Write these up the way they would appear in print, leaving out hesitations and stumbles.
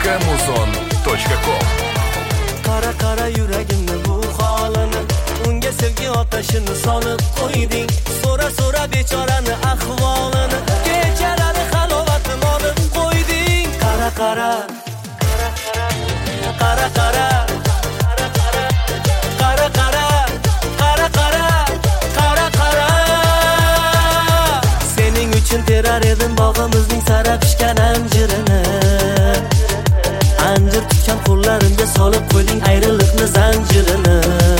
www.muzon.com. Qara qara yuragimni bu holini, unga sevgi otashini solib qo'yding. So'ra so'ra bechorani ahvolini, kechalari halovatim olib qo'yding. Qara qara qara qara qara qara qara qara qara qara sening uchun terar edim bog'imizning sara pishgan anjirini. Anjir tutgan qo'llarimga solib qo'yding ayriliqni zanjirini.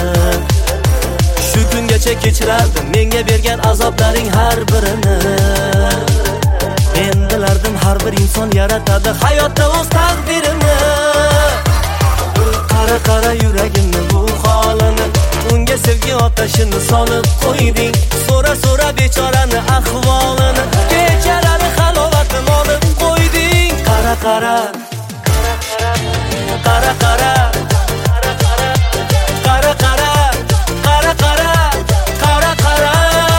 Shu kungacha kechirardim menga bergan azoblaring har birini. Men bilardim har bir inson yaratadi hayotda o'z taqdirini. Qara qara yuragimni bu holini, unga sevgi otashini solib qo'yding. So'ra so'ra bechorani ahvolini, kechalari halovatim olib qo'yding. Qara qara qara qara qara qara qara qara qara qara qara qara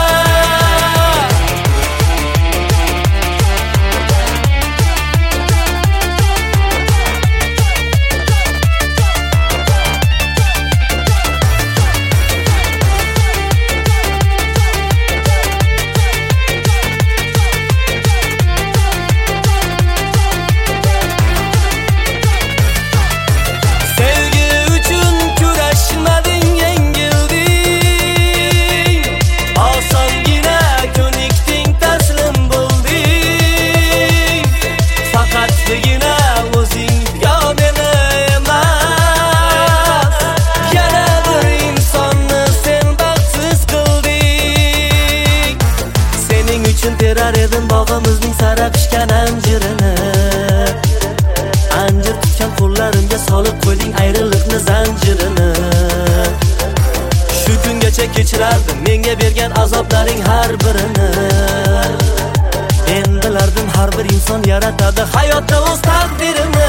terar edim bog'imizning sara pishgan anjirini. Anjir tutgan qo'llarimga solib qo'yding ayriliqni zanjirini. Shu kungacha kechirardim menga bergan azoblaring har birini. Men bilardim har bir inson yaratadi hayotda o'z taqdirini.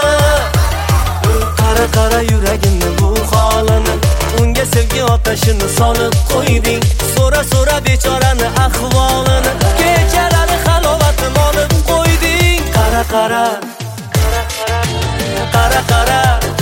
Qara qara yuragimni bu holini, unga sevgi otashini solib qo'yding. So'ra so'ra bechorani ahvolini, kechalari halovatim olib qo'yding. Qara qara qara qara